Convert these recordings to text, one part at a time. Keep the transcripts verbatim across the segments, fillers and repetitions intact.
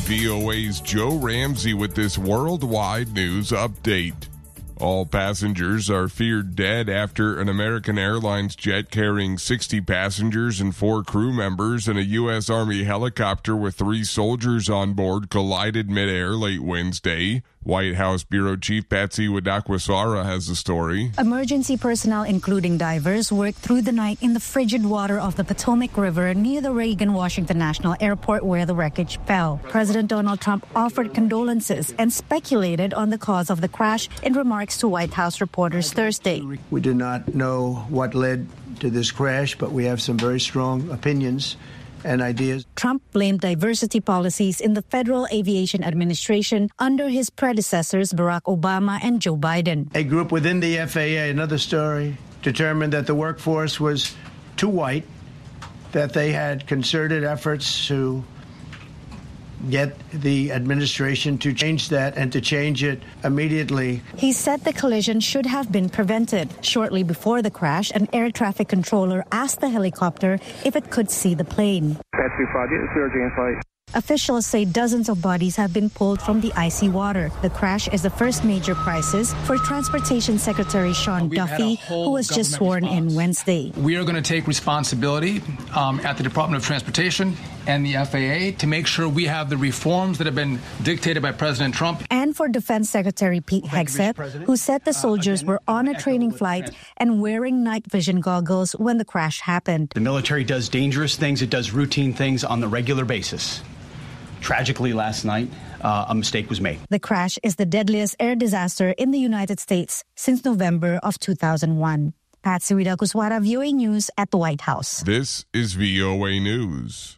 V O A's Joe Ramsey with this worldwide news update. All passengers are feared dead after an American Airlines jet carrying sixty passengers and four crew members and a U S Army helicopter with three soldiers on board collided midair late Wednesday. White House Bureau Chief Patsy Widakwasara has the story. Emergency personnel, including divers, worked through the night in the frigid water of the Potomac River near the Reagan Washington National Airport where the wreckage fell. President Donald Trump offered condolences and speculated on the cause of the crash in remarks to White House reporters Thursday. We do not know what led to this crash, but we have some very strong opinions and ideas. Trump blamed diversity policies in the Federal Aviation Administration under his predecessors Barack Obama and Joe Biden. A group within the F A A, another story, determined that the workforce was too white, that they had concerted efforts to get the administration to change that and to change it immediately. He said the collision should have been prevented. Shortly before the crash, an air traffic controller asked the helicopter if it could see the plane. Officials say dozens of bodies have been pulled from the icy water. The crash is the first major crisis for Transportation Secretary Sean We've Duffy, who was just sworn response. in Wednesday. We are going to take responsibility um, at the Department of Transportation and the F A A to make sure we have the reforms that have been dictated by President Trump. And for Defense Secretary Pete Hegseth, who said the soldiers were on a training flight and wearing night vision goggles when the crash happened. The military does dangerous things. It does routine things on the regular basis. Tragically, last night, uh, a mistake was made. The crash is the deadliest air disaster in the United States since November of two thousand one. Patsy Widakwasara, V O A News at the White House. This is V O A News.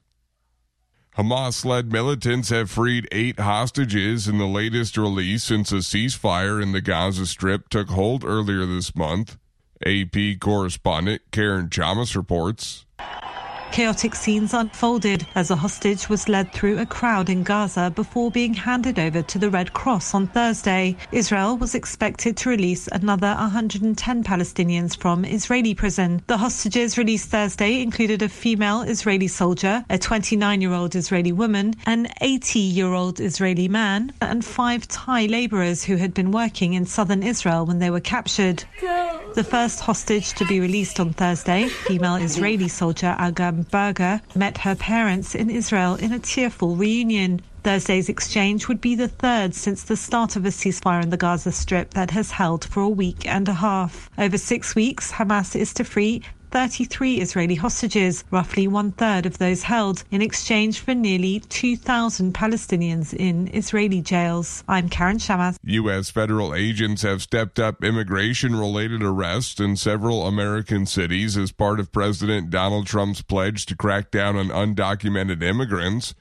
Hamas-led militants have freed eight hostages in the latest release since a ceasefire in the Gaza Strip took hold earlier this month. A P correspondent Karen Chamas reports. Chaotic scenes unfolded as a hostage was led through a crowd in Gaza before being handed over to the Red Cross on Thursday. Israel was expected to release another one hundred ten Palestinians from Israeli prison. The hostages released Thursday included a female Israeli soldier, a twenty-nine-year-old Israeli woman, an eighty-year-old Israeli man, and five Thai laborers who had been working in southern Israel when they were captured. The first hostage to be released on Thursday, female Israeli soldier Agam Berger, met her parents in Israel in a tearful reunion. Thursday's exchange would be the third since the start of a ceasefire in the Gaza Strip that has held for a week and a half. Over six weeks, Hamas is to free thirty-three Israeli hostages, roughly one-third of those held, in exchange for nearly two thousand Palestinians in Israeli jails. I'm Karen Chamas. U S federal agents have stepped up immigration-related arrests in several American cities as part of President Donald Trump's pledge to crack down on undocumented immigrants.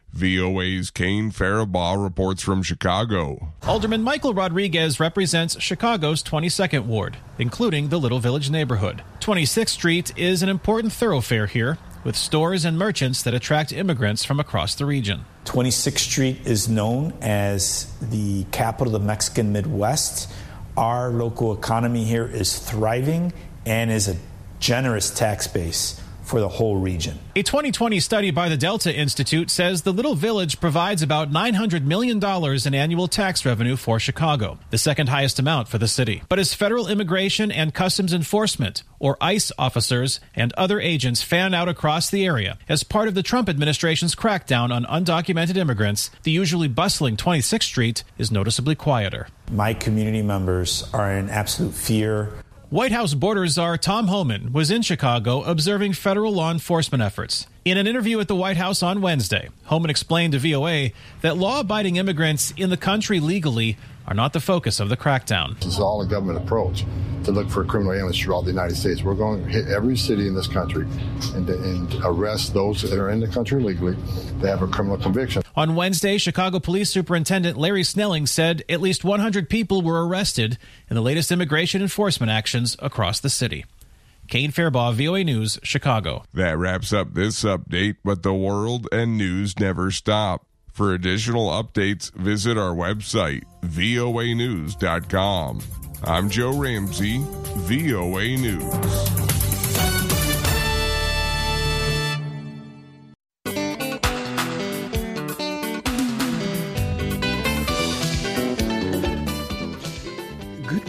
V O A's Kane Faribaugh reports from Chicago. Alderman Michael Rodriguez represents Chicago's twenty-second Ward, including the Little Village neighborhood. twenty-sixth Street is an important thoroughfare here, with stores and merchants that attract immigrants from across the region. twenty-sixth Street is known as the capital of the Mexican Midwest. Our local economy here is thriving and is a generous tax base for the whole region. A twenty twenty study by the Delta Institute says the Little Village provides about nine hundred million dollars in annual tax revenue for Chicago, the second highest amount for the city. But as federal immigration and customs enforcement, or ICE officers and other agents fan out across the area as part of the Trump administration's crackdown on undocumented immigrants, the usually bustling twenty-sixth Street is noticeably quieter. My community members are in absolute fear. White House border czar Tom Homan was in Chicago observing federal law enforcement efforts. In an interview at the White House on Wednesday, Homan explained to V O A that law-abiding immigrants in the country legally are not the focus of the crackdown. This is all a government approach to look for criminal aliens throughout the United States. We're going to hit every city in this country and, and arrest those that are in the country legally that have a criminal conviction. On Wednesday, Chicago Police Superintendent Larry Snelling said at least one hundred people were arrested in the latest immigration enforcement actions across the city. Kane Faribaugh, V O A News, Chicago. That wraps up this update, but the world and news never stop. For additional updates, visit our website, V O A news dot com. I'm Joe Ramsey, V O A News.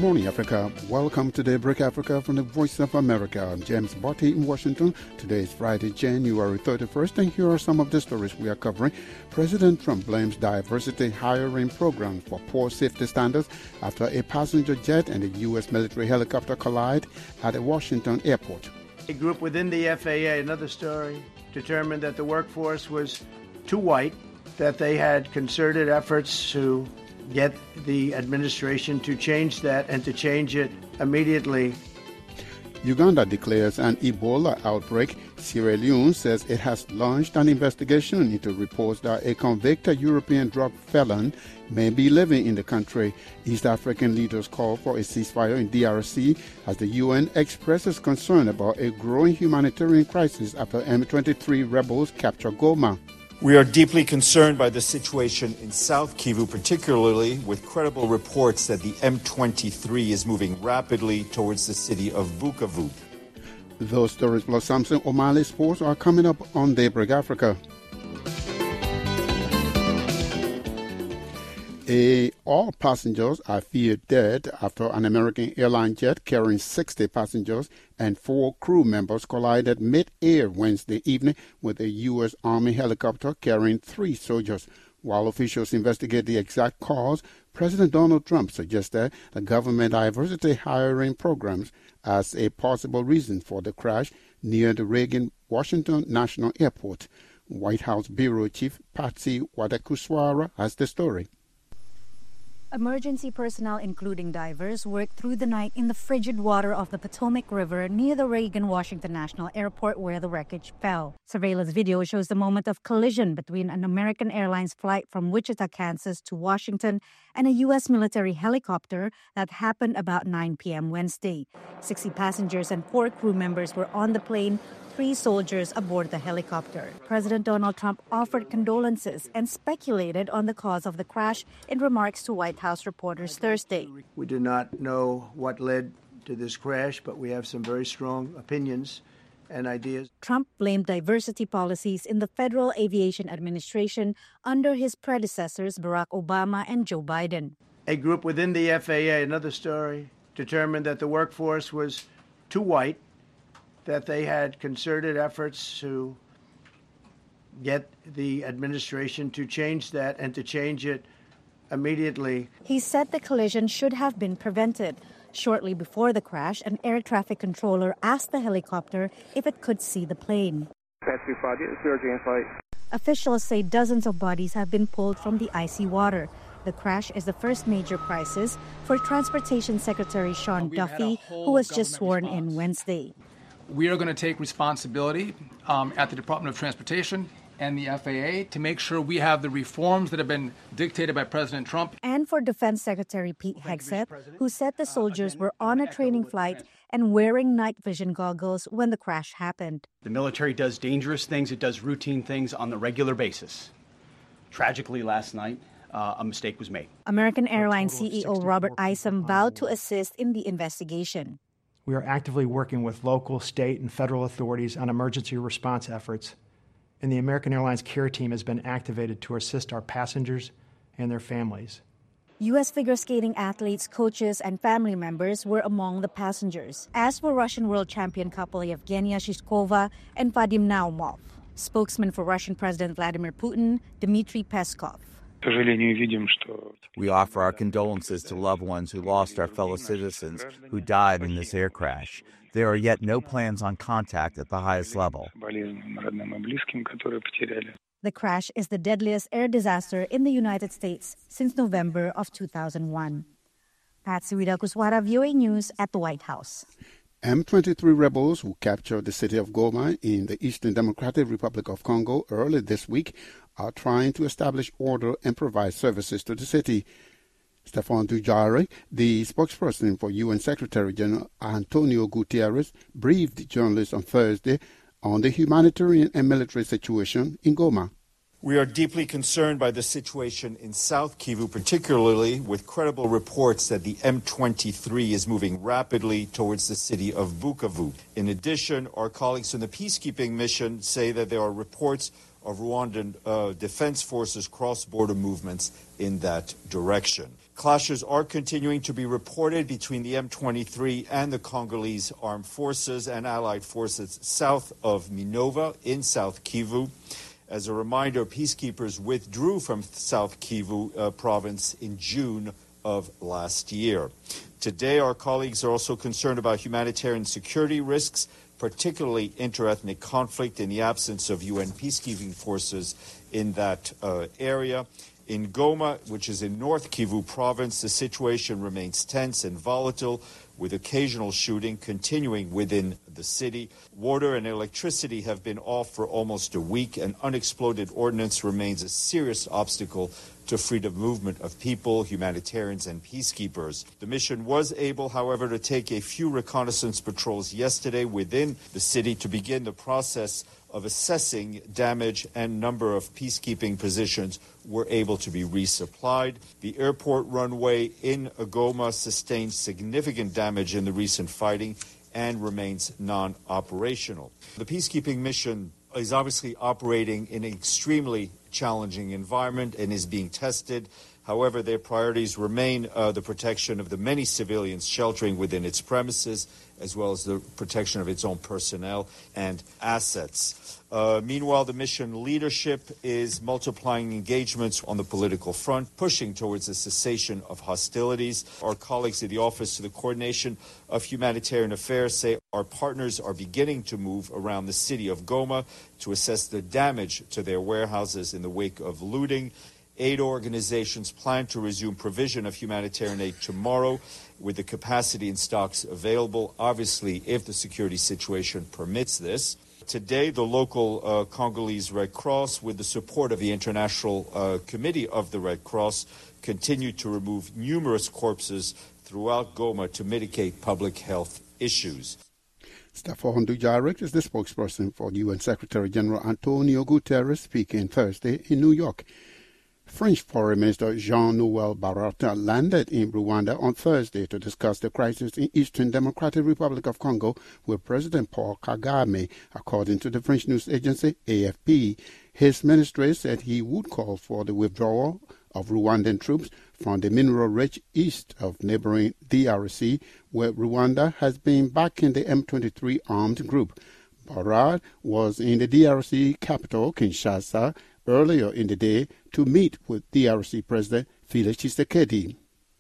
morning, Africa. Welcome to Daybreak Africa from the Voice of America. I'm James Botti in Washington. Today is Friday, January thirty-first, and here are some of the stories we are covering. President Trump blames diversity hiring program for poor safety standards after a passenger jet and a U S military helicopter collide at a Washington airport. A group within the F A A, another story, determined that the workforce was too white, that they had concerted efforts to get the administration to change that and to change it immediately. Uganda declares an Ebola outbreak. Sierra Leone says it has launched an investigation into reports that a convicted European drug felon may be living in the country. East African leaders call for a ceasefire in D R C as the U N expresses concern about a growing humanitarian crisis after M twenty-three rebels capture Goma. We are deeply concerned by the situation in South Kivu, particularly with credible reports that the M twenty-three is moving rapidly towards the city of Bukavu. Those stories plus Samson O'Malley Sports are coming up on Daybreak Africa. A, all passengers are feared dead after an American airline jet carrying sixty passengers and four crew members collided mid-air Wednesday evening with a U S Army helicopter carrying three soldiers. While officials investigate the exact cause, President Donald Trump suggested the government diversity hiring programs as a possible reason for the crash near the Reagan Washington National Airport. White House Bureau Chief Patsy Wadakuswara has the story. Emergency personnel, including divers, worked through the night in the frigid water of the Potomac River near the Reagan Washington National Airport where the wreckage fell. Surveillance video shows the moment of collision between an American Airlines flight from Wichita, Kansas to Washington and a U S military helicopter that happened about nine p.m. Wednesday. sixty passengers and four crew members were on the plane, three soldiers aboard the helicopter. President Donald Trump offered condolences and speculated on the cause of the crash in remarks to White House reporters Thursday. We do not know what led to this crash, but we have some very strong opinions and ideas. Trump blamed diversity policies in the Federal Aviation Administration under his predecessors Barack Obama and Joe Biden. A group within the F A A, another story, determined that the workforce was too white, that they had concerted efforts to get the administration to change that and to change it immediately. He said the collision should have been prevented. Shortly before the crash, an air traffic controller asked the helicopter if it could see the plane. Officials say dozens of bodies have been pulled from the icy water. The crash is the first major crisis for Transportation Secretary Sean Duffy, who was just sworn in Wednesday. We are going to take responsibility um, at the Department of Transportation and the F A A to make sure we have the reforms that have been dictated by President Trump. And for Defense Secretary Pete Hegseth, who said the soldiers were on a training flight and wearing night vision goggles when the crash happened. The military does dangerous things. It does routine things on the regular basis. Tragically, last night, uh, a mistake was made. American Airlines C E O Robert Isom vowed to assist in the investigation. We are actively working with local, state, and federal authorities on emergency response efforts, and the American Airlines care team has been activated to assist our passengers and their families. U S figure skating athletes, coaches, and family members were among the passengers, as were Russian world champion couple Yevgenia Shishkova and Vadim Naumov. Spokesman for Russian President Vladimir Putin, Dmitry Peskov. We offer our condolences to loved ones who lost our fellow citizens who died in this air crash. There are yet no plans on contact at the highest level. The crash is the deadliest air disaster in the United States since November of two thousand one. Patsy Widakuswara, V O A News at the White House. M twenty-three rebels who captured the city of Goma in the Eastern Democratic Republic of Congo early this week are trying to establish order and provide services to the city. Stephane Dujarric, the spokesperson for U N Secretary General Antonio Guterres, briefed journalists on Thursday on the humanitarian and military situation in Goma. We are deeply concerned by the situation in South Kivu, particularly with credible reports that the M twenty-three is moving rapidly towards the city of Bukavu. In addition, our colleagues in the peacekeeping mission say that there are reports of Rwandan uh, defense forces cross-border movements in that direction. Clashes are continuing to be reported between the M twenty-three and the Congolese armed forces and allied forces south of Minova in South Kivu. As a reminder, peacekeepers withdrew from South Kivu uh, province in June of last year. Today, our colleagues are also concerned about humanitarian security risks, particularly interethnic conflict in the absence of U N peacekeeping forces in that uh, area. In Goma, which is in North Kivu province, the situation remains tense and volatile, with occasional shooting continuing within the city. Water and electricity have been off for almost a week, and unexploded ordnance remains a serious obstacle to freedom of movement of people, humanitarians, and peacekeepers. The mission was able, however, to take a few reconnaissance patrols yesterday within the city to begin the process of assessing damage, and number of peacekeeping positions were able to be resupplied. The airport runway in Goma sustained significant damage in the recent fighting and remains non-operational. The peacekeeping mission is obviously operating in an extremely challenging environment and is being tested. However, their priorities remain uh, the protection of the many civilians sheltering within its premises, as well as the protection of its own personnel and assets. Uh, meanwhile, the mission leadership is multiplying engagements on the political front, pushing towards a cessation of hostilities. Our colleagues at the Office of the Coordination of Humanitarian Affairs say our partners are beginning to move around the city of Goma to assess the damage to their warehouses in the wake of looting. Aid organizations plan to resume provision of humanitarian aid tomorrow with the capacity and stocks available, obviously, if the security situation permits this. Today, the local uh, Congolese Red Cross, with the support of the International uh, Committee of the Red Cross, continued to remove numerous corpses throughout Goma to mitigate public health issues. Staffan Dujarric is the spokesperson for U N Secretary General Antonio Guterres, speaking Thursday in New York. French Foreign Minister Jean-Noël Barrot landed in Rwanda on Thursday to discuss the crisis in Eastern Democratic Republic of Congo with President Paul Kagame, according to the French news agency A F P. His ministry said he would call for the withdrawal of Rwandan troops from the mineral-rich east of neighboring D R C, where Rwanda has been backing the M twenty-three armed group. Barrot was in the D R C capital, Kinshasa, earlier in the day to meet with D R C President Felix Tshisekedi.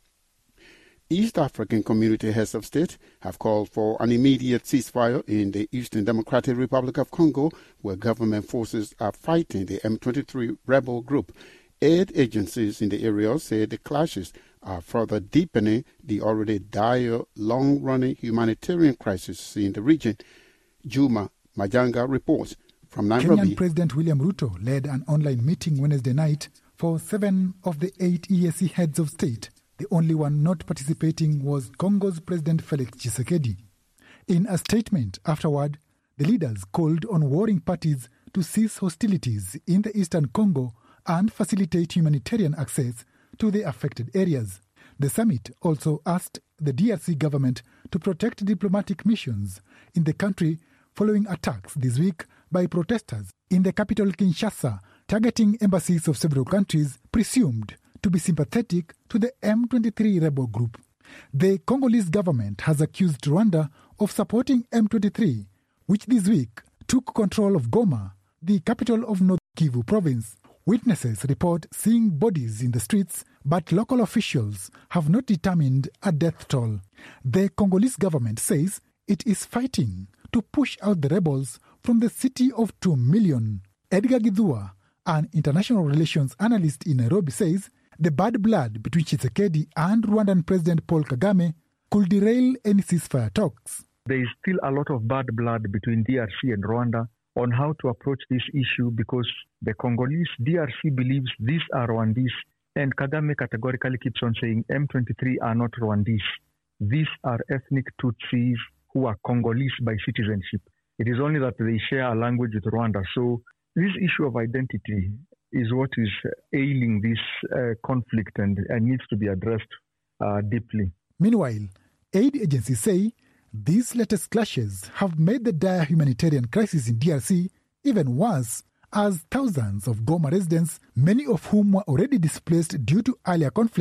East African community heads of state have called for an immediate ceasefire in the Eastern Democratic Republic of Congo, where government forces are fighting the M twenty-three rebel group. Aid agencies in the area say the clashes are further deepening the already dire, long-running humanitarian crisis in the region. Juma Majanga reports from Nairobi. Kenyan President William Ruto led an online meeting Wednesday night for seven of the eight E A C heads of state. The only one not participating was Congo's President Felix Tshisekedi. In a statement afterward, the leaders called on warring parties to cease hostilities in the eastern Congo and facilitate humanitarian access to the affected areas. The summit also asked the D R C government to protect diplomatic missions in the country following attacks this week by protesters in the capital Kinshasa, targeting embassies of several countries presumed to be sympathetic to the M twenty-three rebel group. The Congolese government has accused Rwanda of supporting M twenty-three, which this week took control of Goma, the capital of North Kivu province. Witnesses report seeing bodies in the streets, but local officials have not determined a death toll. The Congolese government says it is fighting to push out the rebels from the city of two million. Edgar Githua, an international relations analyst in Nairobi, says the bad blood between Tshisekedi and Rwandan President Paul Kagame could derail any ceasefire talks. There is still a lot of bad blood between D R C and Rwanda on how to approach this issue, because the Congolese D R C believes these are Rwandese, and Kagame categorically keeps on saying M twenty-three are not Rwandese. These are ethnic Tutsis who are Congolese by citizenship. It is only that they share a language with Rwanda. So this issue of identity is what is ailing this uh, conflict and, and needs to be addressed uh, deeply. Meanwhile, aid agencies say these latest clashes have made the dire humanitarian crisis in D R C even worse, as thousands of Goma residents, many of whom were already displaced due to earlier conflict,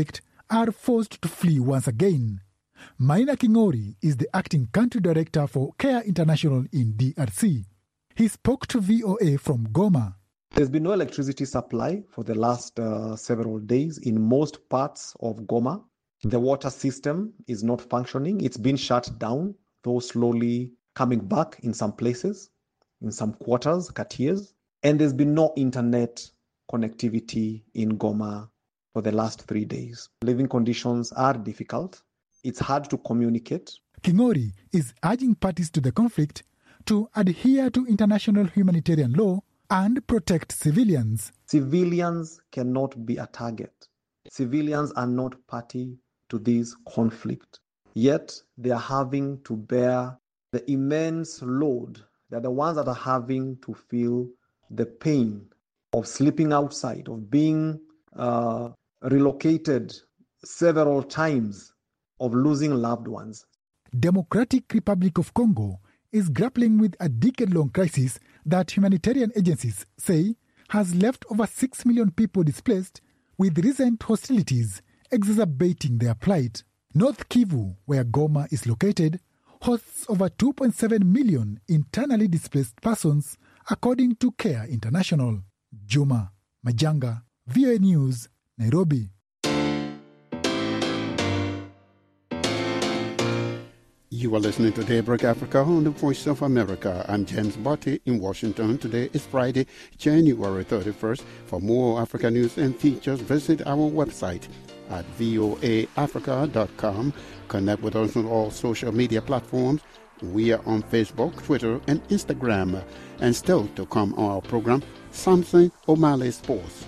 are forced to flee once again. Maina Kingori is the acting country director for CARE International in D R C. He spoke to V O A from Goma. There's been no electricity supply for the last uh, several days in most parts of Goma. The water system is not functioning. It's been shut down, though slowly coming back in some places, in some quarters, Katiers. And there's been no internet connectivity in Goma for the last three days. Living conditions are difficult. It's hard to communicate. Kingori is urging parties to the conflict to adhere to international humanitarian law and protect civilians. Civilians cannot be a target. Civilians are not party to this conflict. Yet they are having to bear the immense load. They're the ones that are having to feel the pain of sleeping outside, of being uh, relocated several times, of losing loved ones. Democratic Republic of Congo is grappling with a decade-long crisis that humanitarian agencies say has left over six million people displaced, with recent hostilities exacerbating their plight. North Kivu, where Goma is located, hosts over two point seven million internally displaced persons, according to CARE International. Juma Majanga, V O A News, Nairobi. You are listening to Daybreak Africa on the Voice of America. I'm James Botti in Washington. Today is Friday, January thirty-first. For more Africa news and features, visit our website at voa africa dot com. Connect with us on all social media platforms. We are on Facebook, Twitter, and Instagram. And still to come on our program, Samson O'Malley Sports.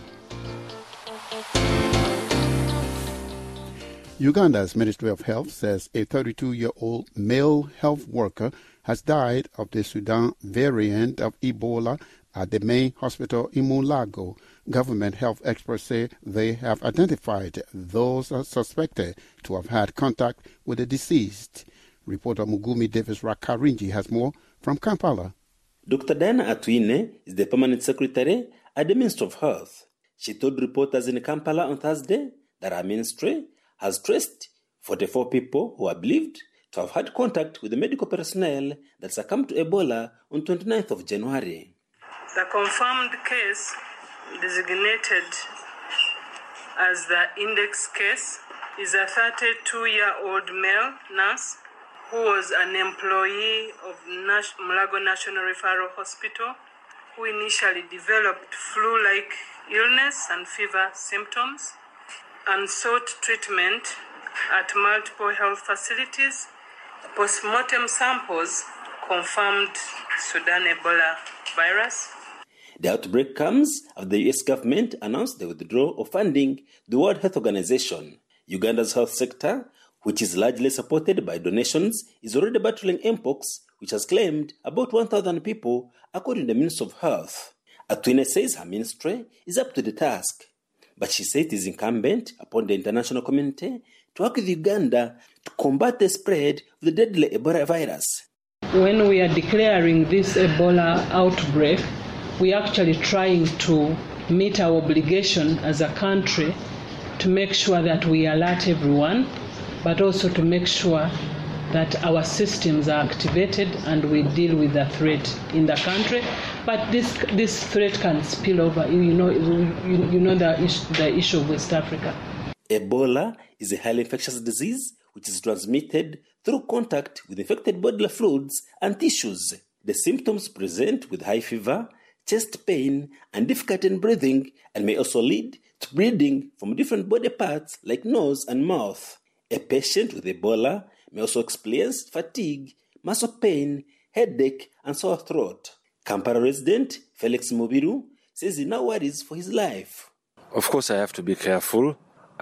Uganda's Ministry of Health says a thirty-two-year-old male health worker has died of the Sudan variant of Ebola at the main hospital in Mulago. Government health experts say they have identified those suspected to have had contact with the deceased. Reporter Mugumi Davis Rakarinji has more from Kampala. Doctor Diana Atwine is the permanent secretary at the Ministry of Health. She told reporters in Kampala on Thursday that her ministry has traced forty-four people who are believed to have had contact with the medical personnel that succumbed to Ebola on twenty-ninth of January. The confirmed case, designated as the index case, is a thirty-two-year-old male nurse who was an employee of Nash- Mulago National Referral Hospital, who initially developed flu-like illness and fever symptoms and sought treatment at multiple health facilities. Postmortem samples confirmed Sudan Ebola virus. The outbreak comes after the U S government announced the withdrawal of funding the World Health Organization. Uganda's health sector, which is largely supported by donations, is already battling mpox, which has claimed about one thousand people, according to the Ministry of Health. Atwine says her ministry is up to the task, but she says it is incumbent upon the international community to work with Uganda to combat the spread of the deadly Ebola virus. When we are declaring this Ebola outbreak, we are actually trying to meet our obligation as a country to make sure that we alert everyone, but also to make sure that our systems are activated and we deal with the threat in the country. But this this threat can spill over. You know, you, you know the issue, the issue of West Africa. Ebola is a highly infectious disease which is transmitted through contact with infected bodily fluids and tissues. The symptoms present with high fever, chest pain, and difficulty in breathing, and may also lead to bleeding from different body parts like nose and mouth. A patient with Ebola may also experience fatigue, muscle pain, headache, and sore throat. Kampala resident Felix Mubiru says he now worries for his life. Of course, I have to be careful.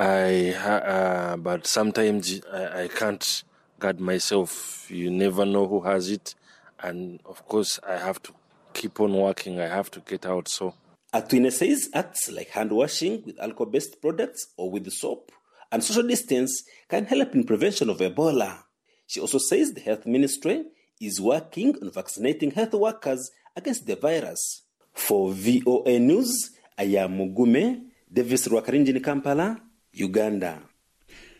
I, uh, but sometimes I, I can't guard myself. You never know who has it, and of course, I have to keep on working. I have to get out. So, Atwine says acts like hand washing with alcohol-based products or with soap and social distance can help in prevention of Ebola. She also says the health ministry is working on vaccinating health workers against the virus. For V O A News, I am Mugume Davis Rwakarinji in Kampala, Uganda.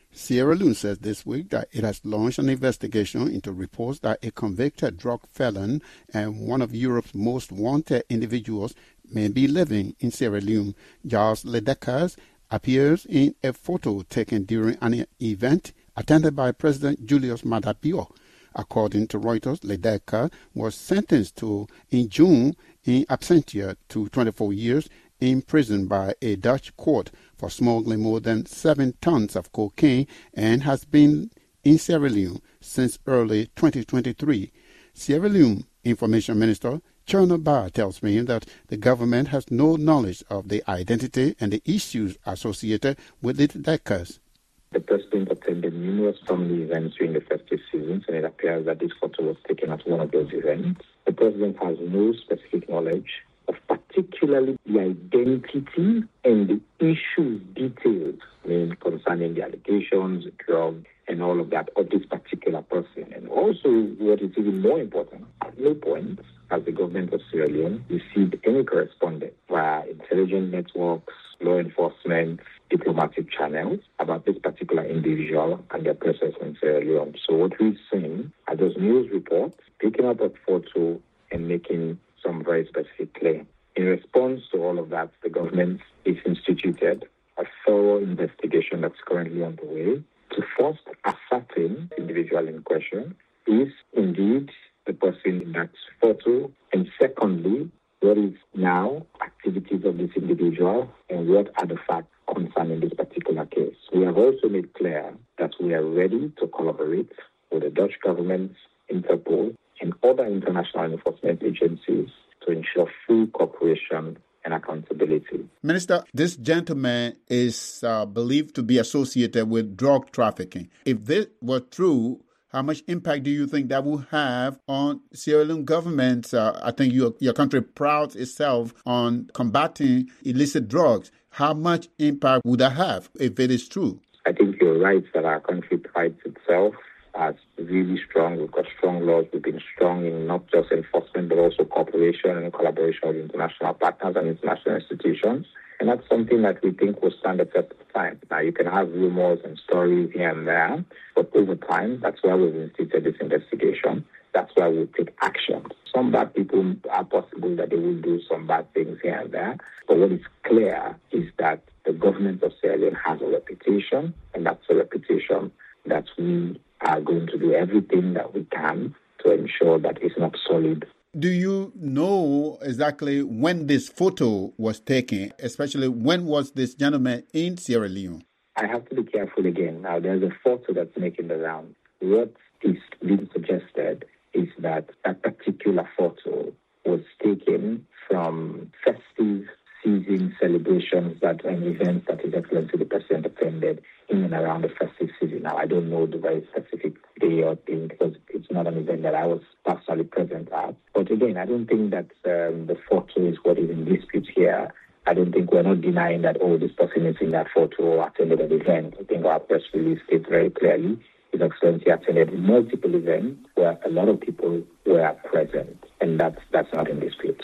Sierra Leone says this week that it has launched an investigation into reports that a convicted drug felon and one of Europe's most wanted individuals may be living in Sierra Leone. Charles Ledeckers appears in a photo taken during an event attended by President Julius Maada Bio. According to Reuters, Ledecker was sentenced to, in June, in absentia to twenty-four years in prison by a Dutch court for smuggling more than seven tons of cocaine and has been in Sierra Leone since early twenty twenty-three. Sierra Leone Information Minister Cherno Bah tells me that the government has no knowledge of the identity and the issues associated with the Ledeckers. The president attended numerous family events during the festive seasons, and it appears that this photo was taken at one of those events. The president has no specific knowledge of particularly the identity and the issues details, I mean, concerning the allegations, the drug, and all of that of this particular person. And also, what is even more important, at no point has the government of Sierra Leone received any correspondence via intelligence networks, law enforcement, diplomatic channels about this particular individual and their presence in Sierra Leone. So what we've seen are those news reports, picking up a photo and making some very specific claim. In response to all of that, the government has instituted a thorough investigation that's currently underway to first ascertain the individual in question is indeed the person in that photo, and secondly, what is now activities of this individual and what are the facts concerning this particular case. We have also made clear that we are ready to collaborate with the Dutch government, Interpol, and other international enforcement agencies to ensure full cooperation and accountability. Minister, this gentleman is uh, believed to be associated with drug trafficking. If this were true, how much impact do you think that will have on Sierra Leone government? Uh, I think your, your country prides itself on combating illicit drugs. How much impact would that have if it is true? I think you're right that our country prides itself as really strong. We've got strong laws. We've been strong in not just enforcement, but also cooperation and collaboration with international partners and international institutions. And that's something that we think will stand the test of time. Now, you can have rumors and stories here and there, but over time, that's why we've instituted this investigation. That's why we'll take action. Some bad people are possible that they will do some bad things here and there. But what is clear is that the government of Sierra Leone has a reputation, and that's a reputation that we are going to do everything that we can to ensure that it's not solid. Do you know exactly when this photo was taken, especially when was this gentleman in Sierra Leone? I have to be careful again. Now, there's a photo that's making the round. What is being suggested is that that particular photo was taken from festive season celebrations that and events that His Excellency the President attended in and around the festive season. Now, I don't know the very specific day or thing because it's not an event that I was personally present at. But again, I don't think that um, the photo is what is in dispute here. I don't think we're not denying that, oh, this person is in that photo or attended an event. I think our press release states very clearly His Excellency attended multiple events where a lot of people were present, and that's, that's not in dispute.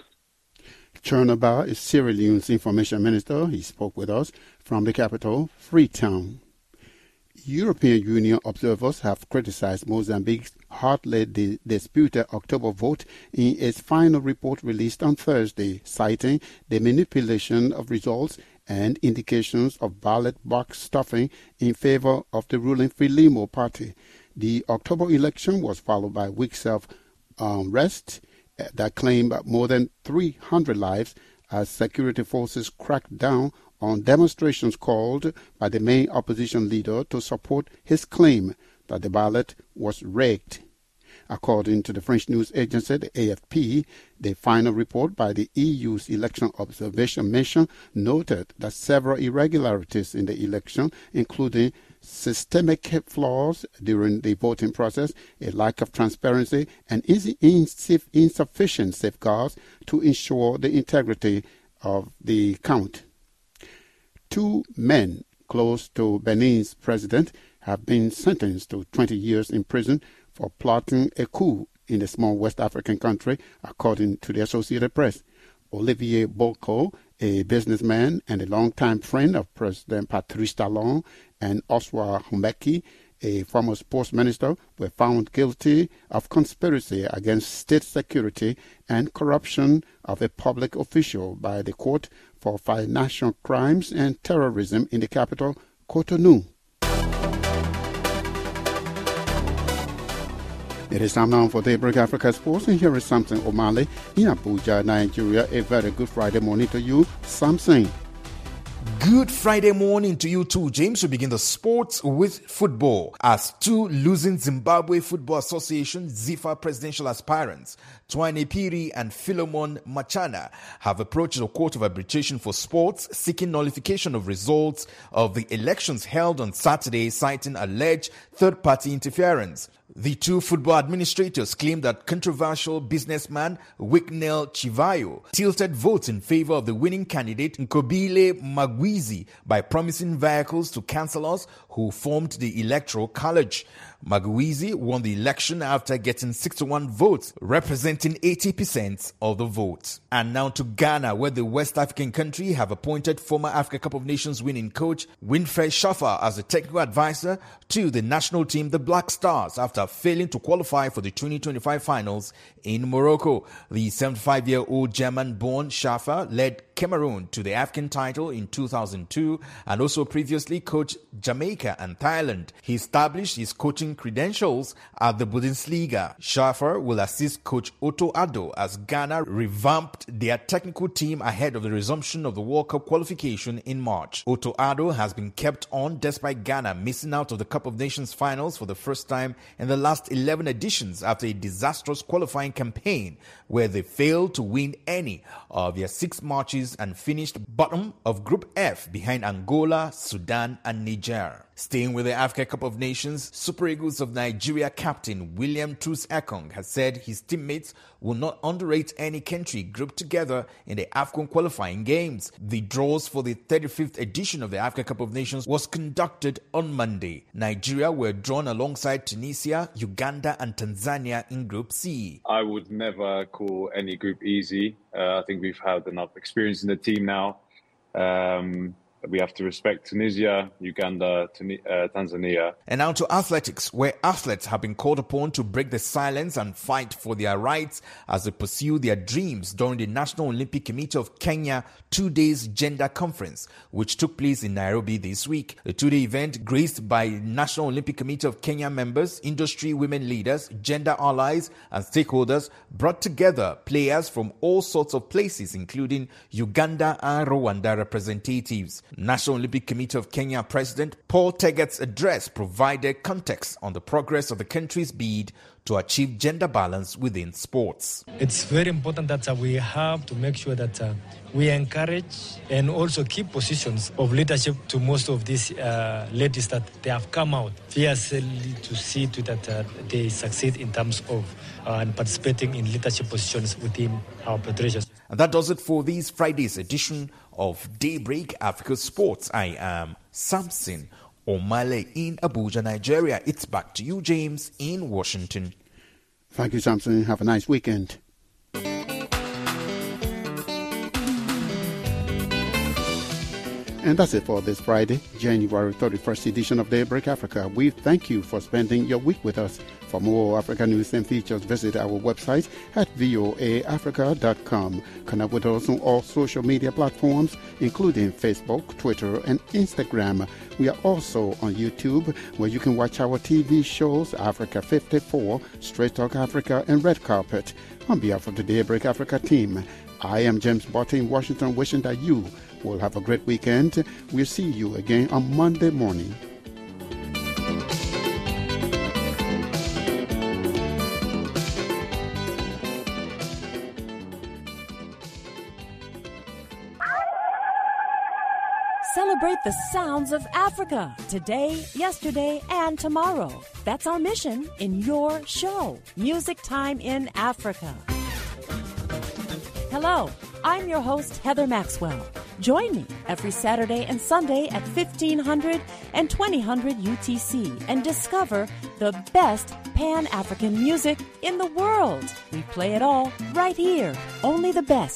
Cherno Bah is Sierra Leone's information minister. He spoke with us from the capital, Freetown. European Union observers have criticized Mozambique's hotly di- disputed October vote in its final report released on Thursday, citing the manipulation of results and indications of ballot box stuffing in favor of the ruling Frelimo party. The October election was followed by weeks of unrest um, that claimed more than three hundred lives as security forces cracked down on demonstrations called by the main opposition leader to support his claim that the ballot was rigged. According to the French news agency, the A F P, the final report by the E U's Election Observation Mission noted that several irregularities in the election, including systemic flaws during the voting process, a lack of transparency, and insufficient safeguards to ensure the integrity of the count. Two men close to Benin's president have been sentenced to twenty years in prison for plotting a coup in the small West African country, according to the Associated Press. Olivier Boko, a businessman and a longtime friend of President Patrice Talon, and Oswa Humbeki, a former sports minister, were found guilty of conspiracy against state security and corruption of a public official by the Court for Financial Crimes and Terrorism in the capital, Cotonou. It is time now for Daybreak Africa Sports, and here is Samson Omale in Abuja, Nigeria. A very good Friday morning to you, Samson. Good Friday morning to you too, James. We begin the sports with football as two losing Zimbabwe Football Association ZIFA presidential aspirants, Twaine Piri and Philemon Machana, have approached the Court of Arbitration for Sports seeking nullification of results of the elections held on Saturday, citing alleged third-party interference. The two football administrators claim that controversial businessman Wicknell Chivayo tilted votes in favor of the winning candidate Nkobile Magwizi by promising vehicles to councillors who formed the Electoral College. Magwizi won the election after getting sixty-one votes, representing eighty percent of the vote. And now to Ghana, where the West African country have appointed former Africa Cup of Nations winning coach Winfred Schaffer as a technical advisor to the national team, the Black Stars, after failing to qualify for the twenty twenty-five finals in Morocco. The seventy-five-year-old German-born Schaffer led Cameroon to the African title in two thousand two and also previously coached Jamaica and Thailand. He established his coaching credentials at the Bundesliga. Schaffer will assist coach Otto Addo as Ghana revamped their technical team ahead of the resumption of the World Cup qualification in March. Otto Addo has been kept on despite Ghana missing out of the Cup of Nations finals for the first time in the last eleven editions after a disastrous qualifying campaign where they failed to win any of their six matches and finished bottom of Group F behind Angola, Sudan and Niger. Staying with the Africa Cup of Nations, Super Eagles of Nigeria captain William Truss Ekong has said his teammates will not underrate any country grouped together in the AFCON qualifying games. The draws for the thirty-fifth edition of the Africa Cup of Nations was conducted on Monday. Nigeria were drawn alongside Tunisia, Uganda and Tanzania in Group C. I would never call any group easy. Uh, I think we've had enough experience in the team now. Um, We have to respect Tunisia, Uganda, Tuni- uh, Tanzania. And now to athletics, where athletes have been called upon to break the silence and fight for their rights as they pursue their dreams during the National Olympic Committee of Kenya two days gender conference, which took place in Nairobi this week. The two-day event, graced by National Olympic Committee of Kenya members, industry women leaders, gender allies, and stakeholders, brought together players from all sorts of places, including Uganda and Rwanda representatives. National Olympic Committee of Kenya President Paul Teget's address provided context on the progress of the country's bid to achieve gender balance within sports. It's very important that uh, we have to make sure that uh, we encourage and also keep positions of leadership to most of these uh, ladies that they have come out fiercely to see to that uh, they succeed in terms of uh, participating in leadership positions within our federations. And that does it for this Friday's edition of Daybreak Africa Sports. I am Samson Omale in Abuja, Nigeria. It's back to you, James, in Washington. Thank you, Samson. Have a nice weekend. And that's it for this Friday, January thirty-first edition of Daybreak Africa. We thank you for spending your week with us. For more Africa news and features, visit our website at voa africa dot com. Connect with us on all social media platforms, including Facebook, Twitter, and Instagram. We are also on YouTube, where you can watch our T V shows, Africa fifty-four, Straight Talk Africa, and Red Carpet. On behalf of the Daybreak Africa team, I am James Botte in Washington, wishing that you will have a great weekend. We'll see you again on Monday morning. Celebrate the sounds of Africa today, yesterday, and tomorrow. That's our mission in your show, Music Time in Africa. Hello, I'm your host, Heather Maxwell. Join me every Saturday and Sunday at fifteen hundred and twenty hundred U T C and discover the best Pan-African music in the world. We play it all right here, only the best